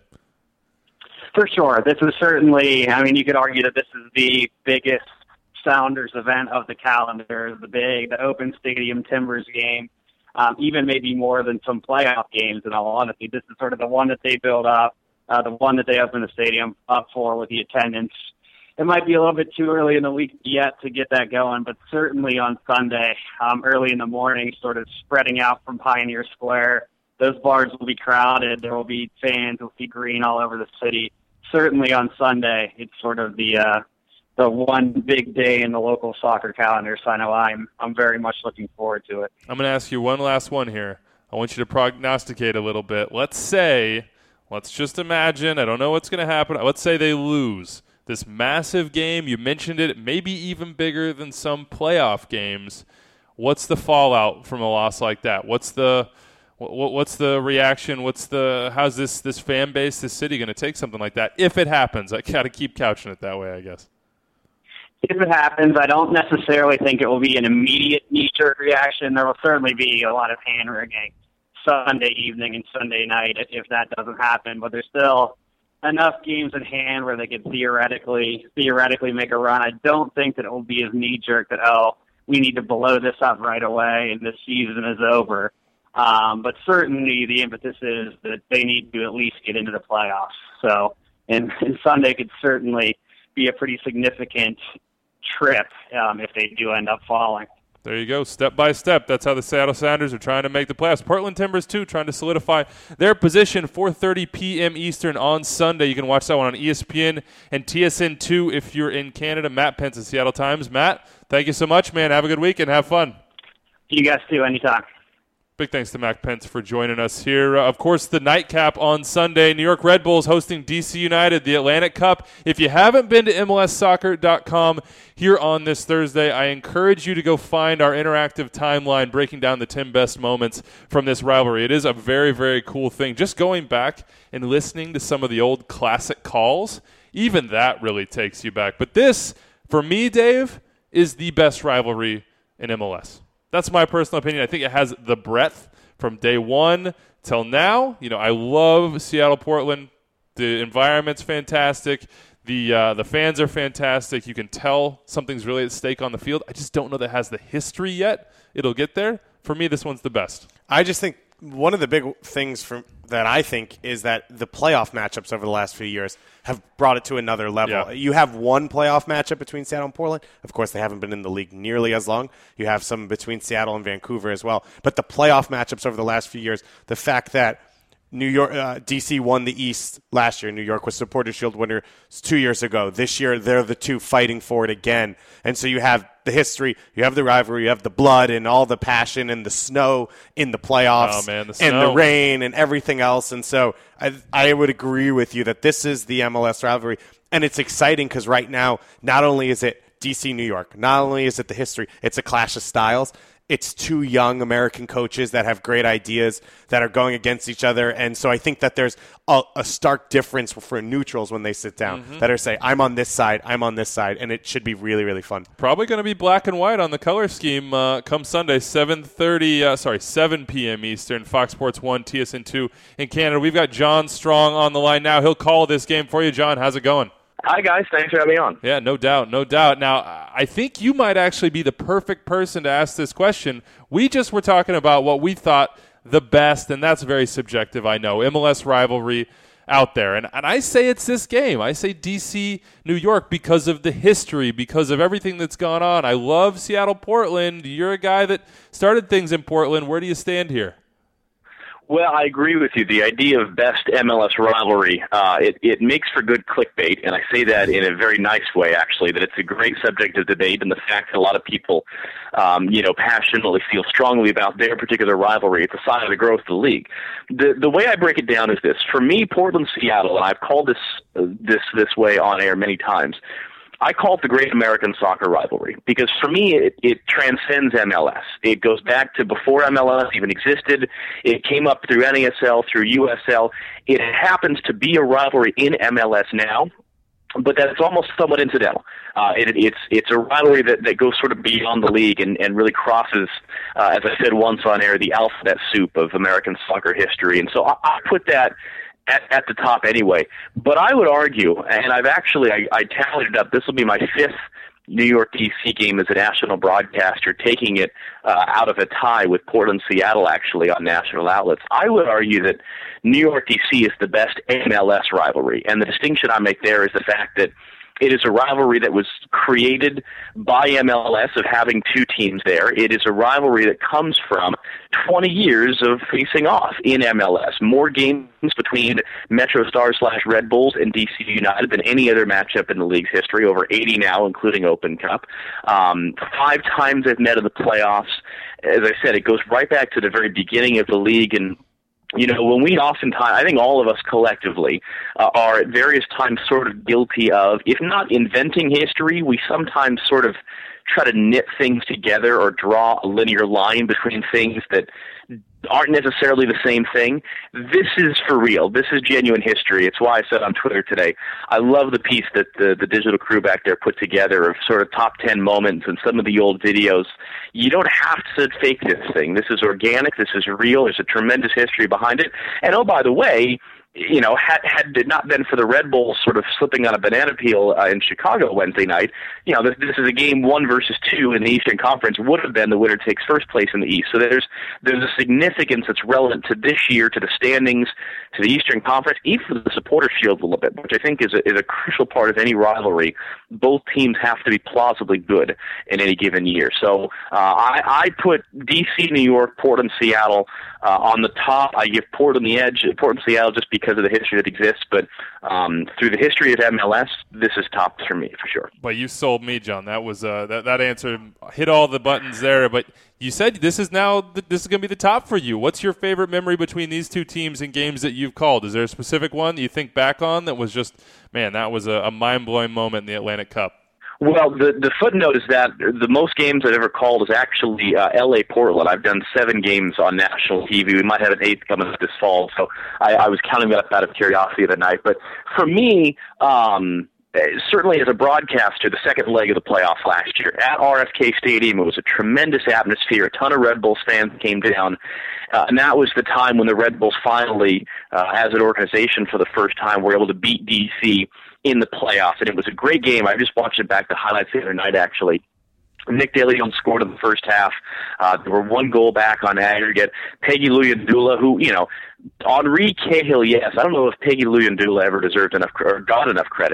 For sure. This is certainly, you could argue that this is the biggest Sounders event of the calendar, the Open Stadium Timbers game. Even maybe more than some playoff games, in all honesty. This is sort of the one that they build up, the one that they open the stadium up for with the attendance. It might be a little bit too early in the week yet to get that going, but certainly on Sunday, early in the morning, sort of spreading out from Pioneer Square, those bars will be crowded. There will be fans. You'll see green all over the city. Certainly on Sunday, it's sort of the one big day in the local soccer calendar, so I know I'm very much looking forward to it. I'm going to ask you one last one here. I want you to prognosticate a little bit. Let's just imagine, I don't know what's going to happen. Let's say they lose this massive game. You mentioned it, maybe even bigger than some playoff games. What's the fallout from a loss like that? What's the reaction? How's this fan base, this city going to take something like that if it happens? I got to keep couching it that way, I guess. If it happens, I don't necessarily think it will be an immediate knee-jerk reaction. There will certainly be a lot of hand-wringing. Sunday evening and Sunday night if that doesn't happen. But there's still enough games in hand where they could theoretically make a run. I don't think that it will be as knee-jerk that, we need to blow this up right away and this season is over. But certainly the impetus is that they need to at least get into the playoffs. So, and Sunday could certainly be a pretty significant trip if they do end up falling. There you go, step by step. That's how the Seattle Sounders are trying to make the playoffs. Portland Timbers, too, trying to solidify their position. 4:30 p.m. Eastern on Sunday. You can watch that one on ESPN and TSN2 if you're in Canada. Matt Pence of Seattle Times. Matt, thank you so much, man. Have a good week and have fun. You guys too, anytime. Big thanks to Matt Pence for joining us here. Of course, the nightcap on Sunday. New York Red Bulls hosting DC United, the Atlantic Cup. If you haven't been to MLSsoccer.com here on this Thursday, I encourage you to go find our interactive timeline breaking down the 10 best moments from this rivalry. It is a very, very cool thing. Just going back and listening to some of the old classic calls, even that really takes you back. But this, for me, Dave, is the best rivalry in MLS. That's my personal opinion. I think it has the breadth from day one till now. You know, I love Seattle-Portland. The environment's fantastic. The fans are fantastic. You can tell something's really at stake on the field. I just don't know that it has the history yet. It'll get there. For me, this one's the best. I just think one of the big things that I think is that the playoff matchups over the last few years have brought it to another level. Yeah. You have one playoff matchup between Seattle and Portland. Of course, they haven't been in the league nearly as long. You have some between Seattle and Vancouver as well. But the playoff matchups over the last few years, the fact that New York, DC won the East last year. New York was Supporters' Shield winners 2 years ago. This year, they're the two fighting for it again. And so you have the history, you have the rivalry, you have the blood and all the passion and the snow in the playoffs and the rain and everything else. And so I would agree with you that this is the MLS rivalry. And it's exciting because right now, not only is it DC, New York, not only is it the history, it's a clash of styles. It's two young American coaches that have great ideas that are going against each other. And so I think that there's a stark difference for neutrals when they sit down that are saying, I'm on this side, and it should be really, really fun. Probably going to be black and white on the color scheme come Sunday, 7 p.m. Eastern, Fox Sports 1, TSN 2 in Canada. We've got John Strong on the line now. He'll call this game for you. John, how's it going? Hi, guys. Thanks for having me on. Yeah, no doubt, no doubt. Now, I think you might actually be the perfect person to ask this question. We just were talking about what we thought the best, and that's very subjective, I know, MLS rivalry out there. And I say it's this game. I say DC, New York, because of the history, because of everything that's gone on. I love Seattle-Portland. You're a guy that started things in Portland. Where do you stand here? Well, I agree with you. The idea of best MLS rivalry, it makes for good clickbait, and I say that in a very nice way, actually, that it's a great subject of debate, and the fact that a lot of people, passionately feel strongly about their particular rivalry at the sign of the growth of the league. The way I break it down is this. For me, Portland-Seattle, and I've called this way on air many times, I call it the great American soccer rivalry because for me it transcends MLS. It goes back to before MLS even existed. It came up through NASL, through USL. It happens to be a rivalry in MLS now, but that's almost somewhat incidental. It's a rivalry that goes sort of beyond the league and really crosses, as I said once on air, the alphabet soup of American soccer history. And so I put that at the top anyway. But I would argue, and I tallied it up, this will be my fifth New York DC game as a national broadcaster, taking it out of a tie with Portland-Seattle actually on national outlets. I would argue that New York DC is the best MLS rivalry. And the distinction I make there is the fact that it is a rivalry that was created by MLS of having two teams there. It is a rivalry that comes from 20 years of facing off in MLS. More games between Metro Stars / Red Bulls and DC United than any other matchup in the league's history, over 80 now, including Open Cup. 5 times they've met in the playoffs. As I said, it goes right back to the very beginning of the league, and when we oftentimes, I think all of us collectively, are at various times sort of guilty of, if not inventing history, we sometimes sort of try to knit things together or draw a linear line between things that aren't necessarily the same thing. This is for real. This is genuine history. It's why I said on Twitter today, I love the piece that the digital crew back there put together of sort of top 10 moments and some of the old videos. You don't have to fake this thing. This is organic. This is real. There's a tremendous history behind it. And oh, by the way, you know, had it not been for the Red Bull sort of slipping on a banana peel in Chicago Wednesday night, you know, this is a game 1 versus 2 in the Eastern Conference, would have been the winner takes first place in the East. So there's a significance that's relevant to this year, to the standings, to the Eastern Conference, even to the supporter shield a little bit, which I think is a crucial part of any rivalry. Both teams have to be plausibly good in any given year. So I put DC, New York, Portland, Seattle on the top. I give Portland the edge, Portland, Seattle, just because of the history that exists. But through the history of MLS, this is top for me for sure. But you sold me, John. That was that answer hit all the buttons there. But you said this is going to be the top for you. What's your favorite memory between these two teams and games that you've called? Is there a specific one that you think back on that was just, man, that was a mind-blowing moment in the Atlantic Cup? Well, the footnote is that the most games I've ever called is actually L.A. Portland. I've done 7 games on national TV. We might have an 8th coming up this fall, so I was counting that up out of curiosity the night. But for me, certainly as a broadcaster, the second leg of the playoffs last year at RFK Stadium, it was a tremendous atmosphere. A ton of Red Bulls fans came down. And that was the time when the Red Bulls finally, as an organization for the first time, were able to beat DC in the playoffs. And it was a great game. I just watched it back, the highlights the other night, actually. Nick DeLeon scored in the first half. There were 1 goal back on aggregate. Peggy Luyandula, who, you know, Henri Cahill, yes. I don't know if Peggy Luyandula ever deserved enough or got enough credit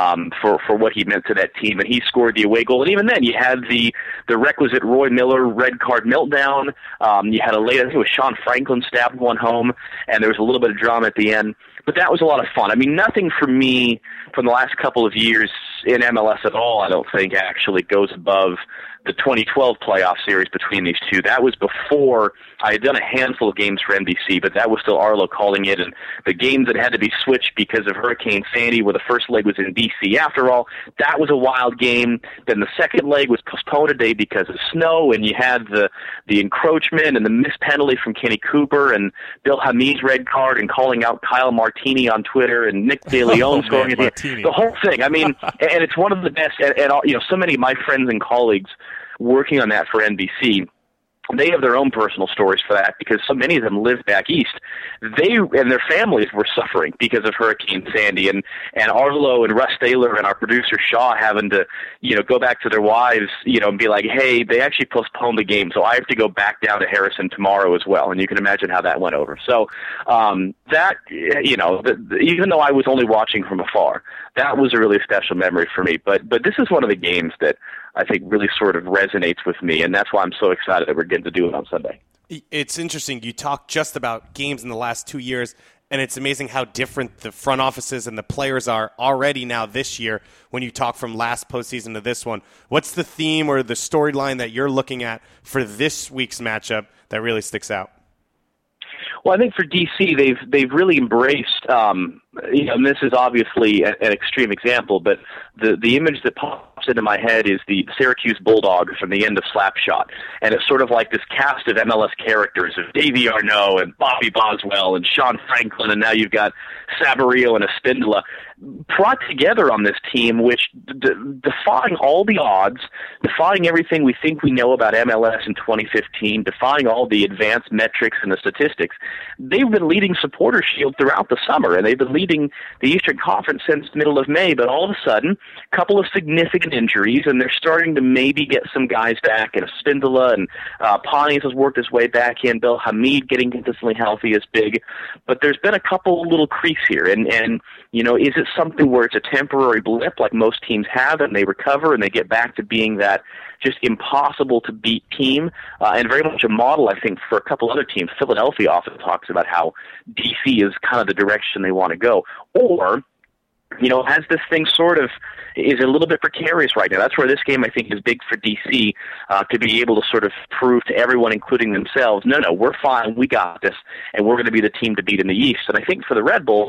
for what he meant to that team, and he scored the away goal. And even then, you had the requisite Roy Miller red card meltdown. You had a late, I think it was Sean Franklin stabbed one home, and there was a little bit of drama at the end. But that was a lot of fun. I mean, nothing for me from the last couple of years in MLS at all, I don't think, actually goes above the 2012 playoff series between these two. That was before I had done a handful of games for NBC, but that was still Arlo calling it, and the games that had to be switched because of Hurricane Sandy, where the first leg was in D.C. After all, that was a wild game. Then the second leg was postponed a day because of snow, and you had the encroachment and the missed penalty from Kenny Cooper and Bill Hamid's red card and calling out Kyle Martini on Twitter and Nick DeLeon scoring at the whole thing. I mean, and it's one of the best, and you know, so many of my friends and colleagues working on that for NBC, they have their own personal stories for that because so many of them live back east. They and their families were suffering because of Hurricane Sandy, and Arlo and Russ Taylor and our producer Shaw having to, you know, go back to their wives, you know, and be like, hey, they actually postponed the game, so I have to go back down to Harrison tomorrow as well. And you can imagine how that went over. So that, you know, even though I was only watching from afar, that was a really special memory for me. But this is one of the games that I think really sort of resonates with me, and that's why I'm so excited that we're getting to do it on Sunday. It's interesting. You talk just about games in the last 2 years, and it's amazing how different the front offices and the players are already now this year when you talk from last postseason to this one. What's the theme or the storyline that you're looking at for this week's matchup that really sticks out? Well, I think for DC, they've really embraced, you know, and this is obviously an extreme example, but the image that pops into my head is the Syracuse Bulldogs from the end of Slapshot, and it's sort of like this cast of MLS characters of Davey Arnaud and Bobby Boswell and Sean Franklin, and now you've got Saborio and Espindola brought together on this team, which defying all the odds, defying everything we think we know about MLS in 2015, defying all the advanced metrics and the statistics, they've been leading Supporter Shield throughout the summer, and they've been leading the Eastern Conference since the middle of May, but all of a sudden, a couple of significant injuries, and they're starting to maybe get some guys back, and Espindola and Pontius has worked his way back in, Bill Hamid getting consistently healthy is big, but there's been a couple little creaks here, and you know, is it something where it's a temporary blip like most teams have and they recover and they get back to being that just impossible to beat team, and very much a model, I think, for a couple other teams. Philadelphia often talks about how DC is kind of the direction they want to go. Or, you know, as this thing sort of is a little bit precarious right now. That's where this game, I think, is big for DC, to be able to sort of prove to everyone, including themselves, no, we're fine, we got this, and we're going to be the team to beat in the East. And I think for the Red Bull,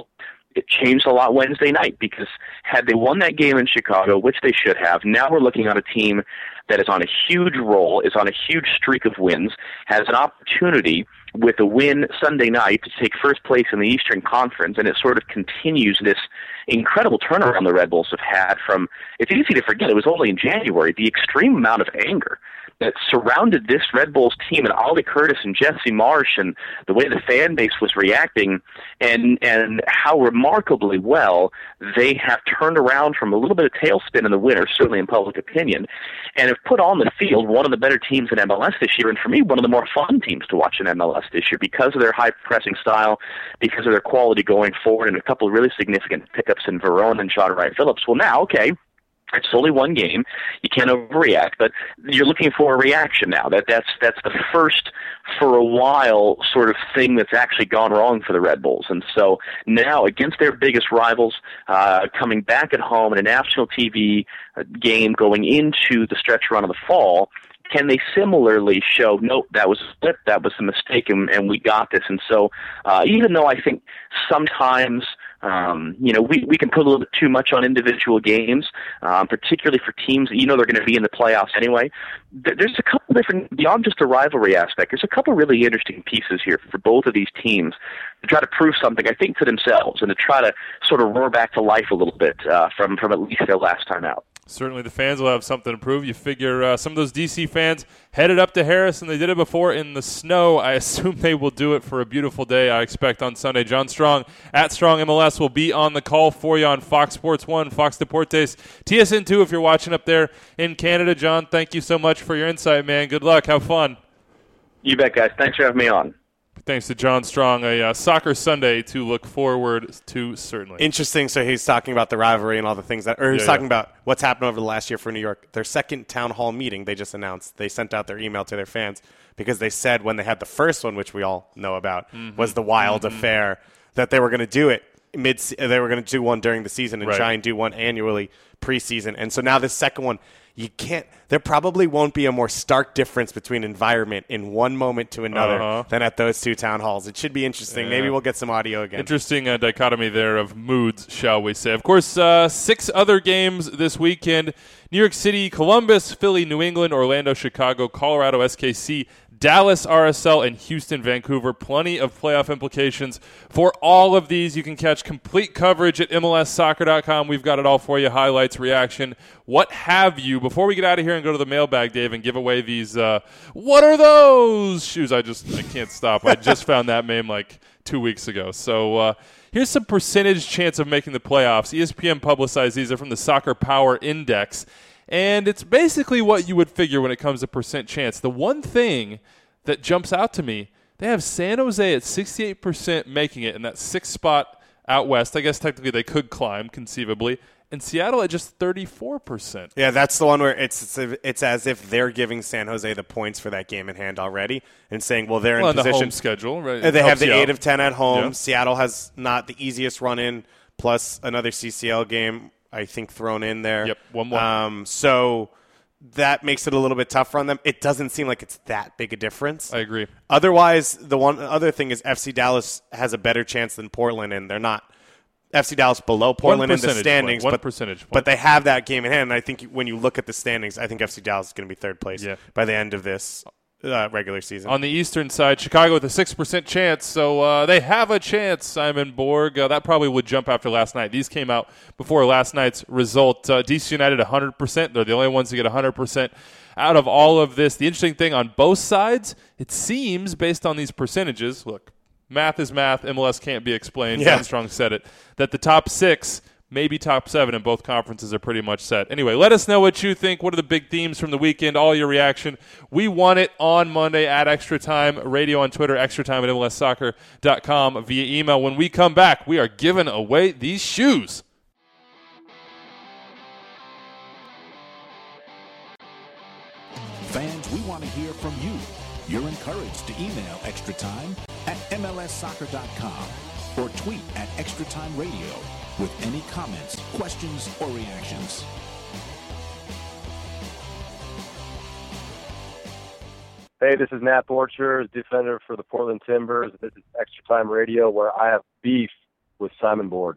it changed a lot Wednesday night, because had they won that game in Chicago, which they should have, now we're looking at a team that is on a huge roll, is on a huge streak of wins, has an opportunity with a win Sunday night to take first place in the Eastern Conference, and it sort of continues this incredible turnaround the Red Bulls have had from, it's easy to forget, it was only in January, the extreme amount of anger that surrounded this Red Bulls team and Ollie Curtis and Jesse Marsh, and the way the fan base was reacting, and how remarkably well they have turned around from a little bit of tailspin in the winter, certainly in public opinion, and have put on the field one of the better teams in MLS this year, and for me, one of the more fun teams to watch in MLS this year because of their high-pressing style, because of their quality going forward, and a couple of really significant pickups in Verón and John Wright Phillips. Well, now, okay, it's only one game. You can't overreact, but you're looking for a reaction now. That's the first, for a while, sort of thing that's actually gone wrong for the Red Bulls. And so now, against their biggest rivals, coming back at home in a national TV game going into the stretch run of the fall, can they similarly show, nope, that was a slip, that was a mistake, and we got this? And so even though I think sometimes we can put a little bit too much on individual games, particularly for teams that they're going to be in the playoffs anyway. There's a couple different, beyond just the rivalry aspect, there's a couple really interesting pieces here for both of these teams to try to prove something, I think, to themselves, and to try to sort of roar back to life a little bit from at least their last time out. Certainly the fans will have something to prove. You figure some of those DC fans headed up to Harris, and they did it before in the snow. I assume they will do it for a beautiful day, I expect, on Sunday. John Strong at Strong MLS will be on the call for you on Fox Sports 1, Fox Deportes, TSN 2 if you're watching up there in Canada. John, thank you so much for your insight, man. Good luck. Have fun. You bet, guys. Thanks for having me on. Thanks to John Strong, a soccer Sunday to look forward to, certainly. Interesting. So he's talking about the rivalry and all the things he's talking about what's happened over the last year for New York. Their second town hall meeting, they just announced. They sent out their email to their fans because they said when they had the first one, which we all know about, was the Wild affair, that they were going to do it they were going to do one during the season and try and do one annually preseason. And so now this second one, there probably won't be a more stark difference between environment in one moment to another than at those two town halls. It should be interesting. Maybe we'll get some audio again. Interesting dichotomy there of moods, shall we say. Of course, 6 other games this weekend. New York City, Columbus, Philly, New England, Orlando, Chicago, Colorado, SKC, Dallas, RSL, and Houston, Vancouver. Plenty of playoff implications for all of these. You can catch complete coverage at MLSsoccer.com. We've got it all for you, highlights, reaction, what have you. Before we get out of here and go to the mailbag, Dave, and give away these what are those shoes? I can't stop. I just found that meme like 2 weeks ago. So here's some percentage chance of making the playoffs. ESPN publicized these. Are from the Soccer Power Index. And it's basically what you would figure when it comes to percent chance. The one thing that jumps out to me, they have San Jose at 68% making it in that 6th spot out west. I guess technically they could climb, conceivably. And Seattle at just 34%. Yeah, that's the one where it's as if they're giving San Jose the points for that game in hand already and saying, well, they're in position. The home schedule, right? They have the 8 of 10 at home. Yeah. Seattle has not the easiest run in, plus another CCL game, I think, thrown in there. Yep, one more. So that makes it a little bit tougher on them. It doesn't seem like it's that big a difference. I agree. Otherwise, the one other thing is FC Dallas has a better chance than Portland, and they're not FC Dallas below Portland in the standings. But they have that game in hand, and I think when you look at the standings, I think FC Dallas is going to be 3rd place by the end of this regular season. On the eastern side, Chicago with a 6% chance, so they have a chance, Simon Borg. That probably would jump after last night. These came out before last night's result. DC United 100%. They're the only ones to get 100% out of all of this. The interesting thing on both sides, it seems, based on these percentages, look, math is math. MLS can't be explained. John Strong said it, that the top 6, maybe top 7 in both conferences are pretty much set. Anyway, let us know what you think. What are the big themes from the weekend? All your reaction. We want it on Monday at Extra Time Radio on Twitter, Extra Time at MLSsoccer.com via email. When we come back, we are giving away these shoes. Fans, we want to hear from you. You're encouraged to email Extra Time at MLSsoccer.com or tweet at Extra Time Radio with any comments, questions, or reactions. Hey, this is Matt Borchers, defender for the Portland Timbers. This is Extra Time Radio, where I have beef with Simon Borg.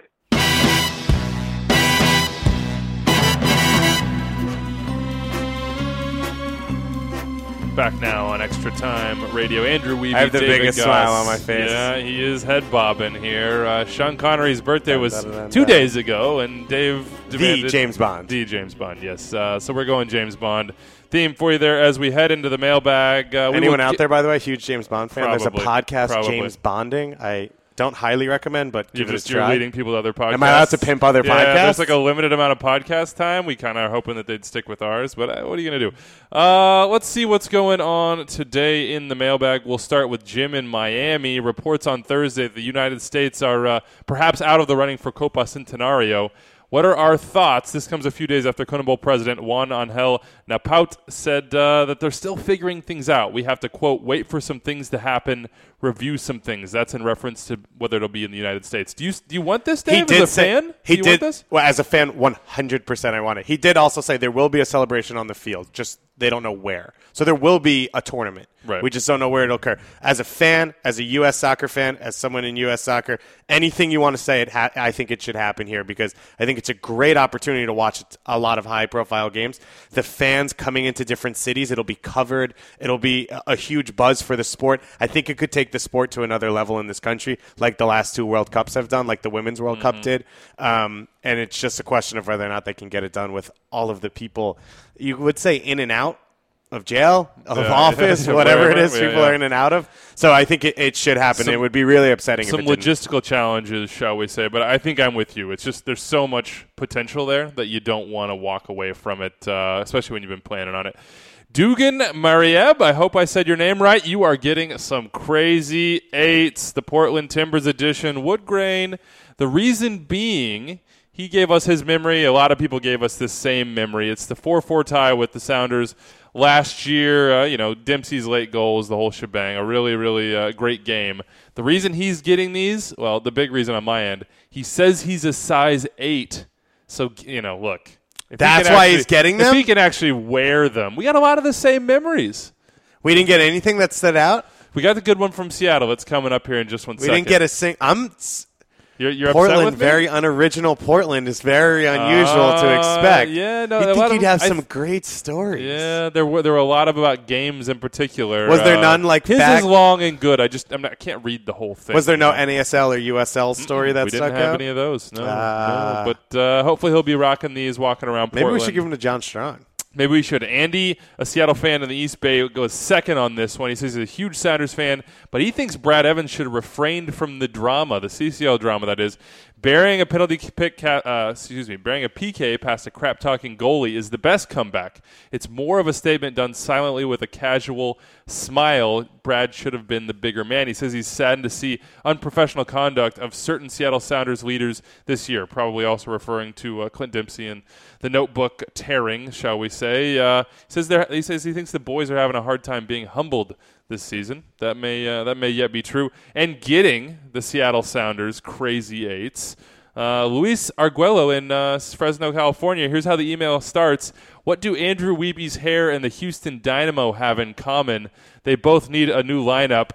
Back now on Extra Time Radio. Andrew Wiebe, I have the David biggest Goss. smile on my face. Yeah, he is head bobbing here. Sean Connery's birthday was 2 days ago, and Dave demanded James Bond. The James Bond, yes. So we're going James Bond theme for you there as we head into the mailbag. Anyone out there, by the way, huge James Bond fan? Probably, There's a podcast, probably. James Bonding. I don't highly recommend, but give it a You're try. leading people to other podcasts. Am I allowed to pimp other podcasts? There's like a limited amount of podcast time. We kind of are hoping that they'd stick with ours, but what are you going to do? Let's see what's going on today in the mailbag. We'll start with Jim in Miami. Reports on Thursday that the United States are perhaps out of the running for Copa Centenario. What are our thoughts? This comes a few days after Cone Bowl president Juan Angel Napout said that they're still figuring things out. We have to, quote, wait for some things to happen, review some things. That's in reference to whether it'll be in the United States. Do you want this, Dave, as a fan? He do you did. want this? Well, as a fan, 100% I want it. He did also say there will be a celebration on the field, just they don't know where. So there will be a tournament. Right. We just don't know where it'll occur. As a fan, as a U.S. soccer fan, as someone in U.S. soccer, anything you want to say, I think it should happen here because I think it's a great opportunity to watch a lot of high-profile games. The fans coming into different cities, it'll be covered. It'll be a huge buzz for the sport. I think it could take the sport to another level in this country, like the last 2 World Cups have done, like the Women's World Cup did. And it's just a question of whether or not they can get it done with all of the people, you would say, in and out of jail, of office, whatever it is people are in and out of. So I think it should happen. It would be really upsetting if it didn't. Some logistical challenges, shall we say. But I think I'm with you. It's just there's so much potential there that you don't want to walk away from it, especially when you've been planning on it. Dugan Marieb, I hope I said your name right. You are getting some crazy 8s. The Portland Timbers edition, wood grain. The reason being, he gave us his memory. A lot of people gave us this same memory. It's the 4-4 tie with the Sounders last year. Dempsey's late goals, the whole shebang. A really, really great game. The reason he's getting these, well, the big reason on my end, he says he's a size 8. So, look. That's why he's getting them? If he can actually wear them. We got a lot of the same memories. We didn't get anything that stood out? We got the good one from Seattle that's coming up here in just 1 second. We didn't get a You're Portland, upset with me? very unoriginal. Portland is very unusual to expect. Yeah, no, I think you'd have some great stories. Yeah, there were a lot about games in particular. Was there none like his is long and good? I can't read the whole thing. Was there no NASL or USL story that stuck out? We didn't have any of those. No. But hopefully he'll be rocking these, walking around Portland. Maybe we should give them to John Strong. Maybe we should. Andy, a Seattle fan in the East Bay, goes second on this one. He says he's a huge Sounders fan, but he thinks Brad Evans should have refrained from the drama, the CCL drama that is. Burying a burying a PK past a crap-talking goalie is the best comeback. It's more of a statement done silently with a casual smile. Brad should have been the bigger man. He says he's saddened to see unprofessional conduct of certain Seattle Sounders leaders this year, probably also referring to Clint Dempsey and the notebook tearing, shall we say. He says he thinks the boys are having a hard time being humbled this season. That may yet be true. And getting the Seattle Sounders crazy 8s. Luis Arguello in Fresno, California. Here's how the email starts. What do Andrew Wiebe's hair and the Houston Dynamo have in common? They both need a new lineup.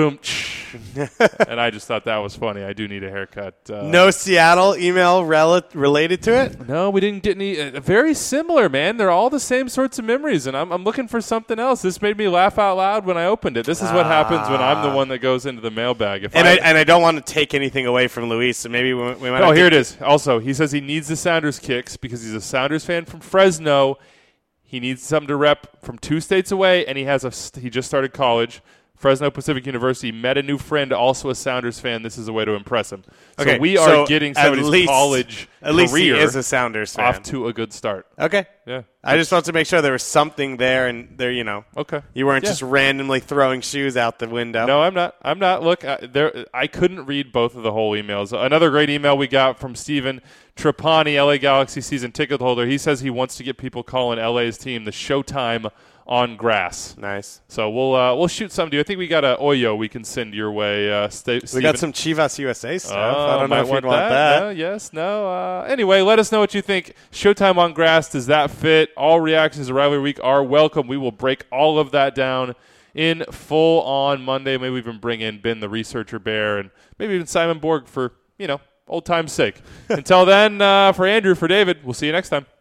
And I just thought that was funny. I do need a haircut. No Seattle email related to it? No, we didn't get any. Very similar, man. They're all the same sorts of memories, and I'm looking for something else. This made me laugh out loud when I opened it. This is what happens when I'm the one that goes into the mailbag. I don't want to take anything away from Luis, so maybe we might. Oh, here it is. Also, he says he needs the Sounders kicks because he's a Sounders fan from Fresno. He needs something to rep from 2 states away, and he just started college. Fresno Pacific University, met a new friend, also a Sounders fan. This is a way to impress him. Okay, so we are getting somebody's college at least he career is a Sounders fan. Off to a good start. Okay. Yeah. I just wanted to make sure there was something there, and there, Okay. You weren't just randomly throwing shoes out the window. No, I'm not. Look, I couldn't read both of the whole emails. Another great email we got from Steven Trapani, LA Galaxy season ticket holder. He says he wants to get people calling LA's team the Showtime on grass. Nice. So we'll shoot something to you. I think we got a Oyo we can send your way. We got some Chivas USA stuff. I don't know if you'd want that. No, yes, no. Anyway, let us know what you think. Showtime on grass, does that fit? All reactions to Rivalry Week are welcome. We will break all of that down in full on Monday. Maybe even bring in Ben the Researcher Bear and maybe even Simon Borg for, old time's sake. Until then, for Andrew, for David, we'll see you next time.